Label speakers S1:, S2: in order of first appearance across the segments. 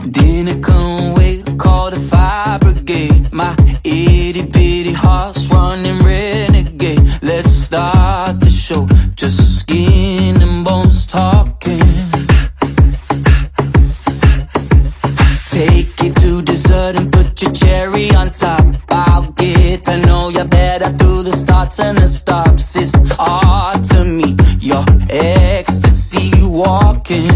S1: Dinner come wait, call the fire brigade. My itty bitty heart's running renegade. Let's start the show, just skin and bones talking. Take it to dessert and put your cherry on top. I'll get to know you better through the starts and the stops. It's art to me, your ecstasy walking.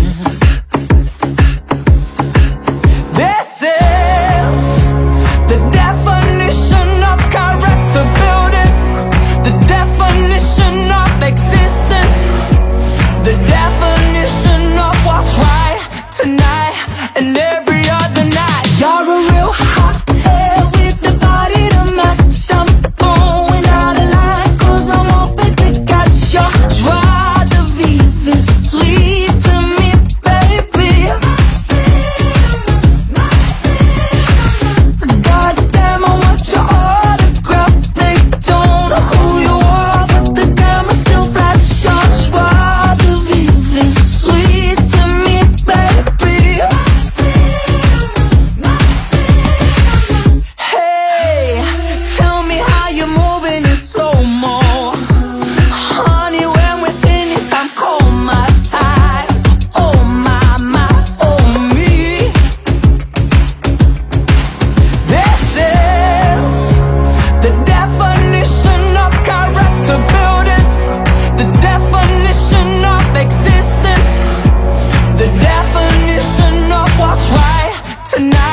S1: This is the definition of character building, the definition of existing, the definition of what's right tonight and every other night. You're a real hot air with the body to match. I'm going out of line 'cause I'm hoping to catch your joie de vivre is sweet to me, baby. Goddamn, I want your autograph. They don't know who you are, but the camera still flash your joie de vivre is sweet to me, baby. Hey, tell me how you're moving in slow-mo. Honey, when we're finished, I'm comatized. Oh my, oh me. This is the definition of character building, the definition of existing, the definition of what's right tonight